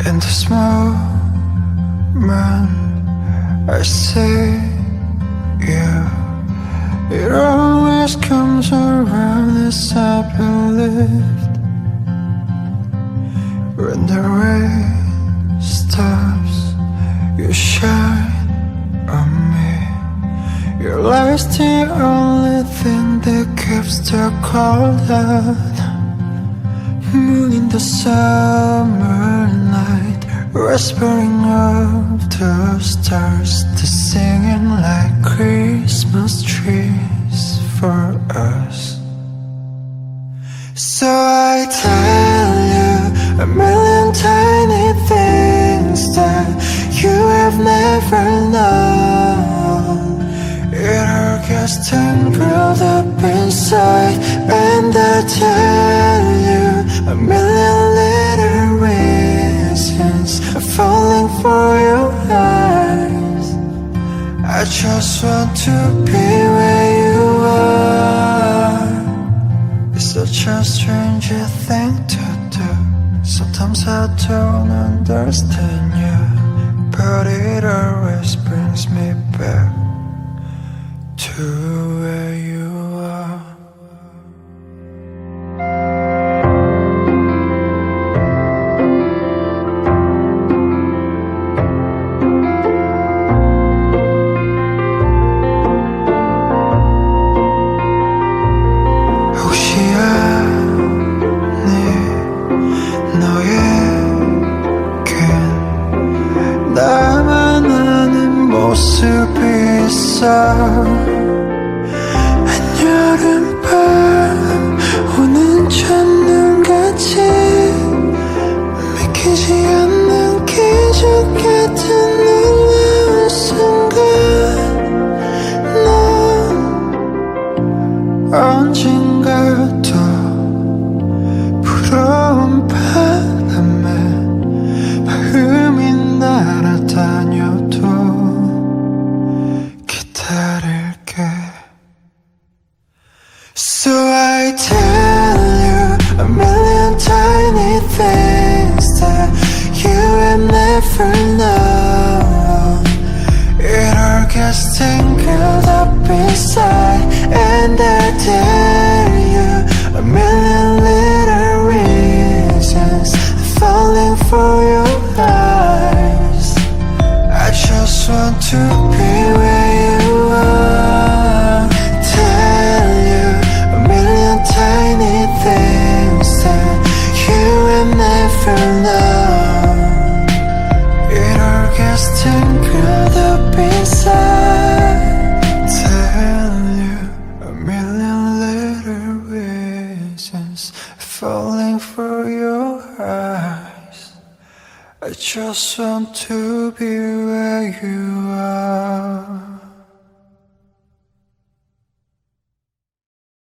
In this moment I see you. It always comes around as I believed. When the rain stops, you shine on me. Your light's the only thing that keeps the cold out. Moon in the summer night, whispering of the stars, to singing like Christmas trees for us. So I tell you a million tiny things that you have never known. It all gets tangled up inside, and I tell you a million little reasons I'm falling for your eyes. I just want to be where you are. It's such a strange thing to do. Sometimes I don't understand you, but it always brings me back to where you are. 나만 아는 모습이 있어. 한여름밤 오는 첫눈같이 믿기지 않는 기적 같은 놀라운 순간, 넌 언젠가 또 부러운 바람에 마음이 날아다녀도 기다릴게. So I tell you a million tiny things that you have never known. It all gets tangled up inside, and I tell you a million little reasons falling for your eyes. I just want to be where you are. Tell you a million tiny things that you have never known. It all gets tangled up inside. Tell you a million little reasons falling for your eyes. I just want to be where you are.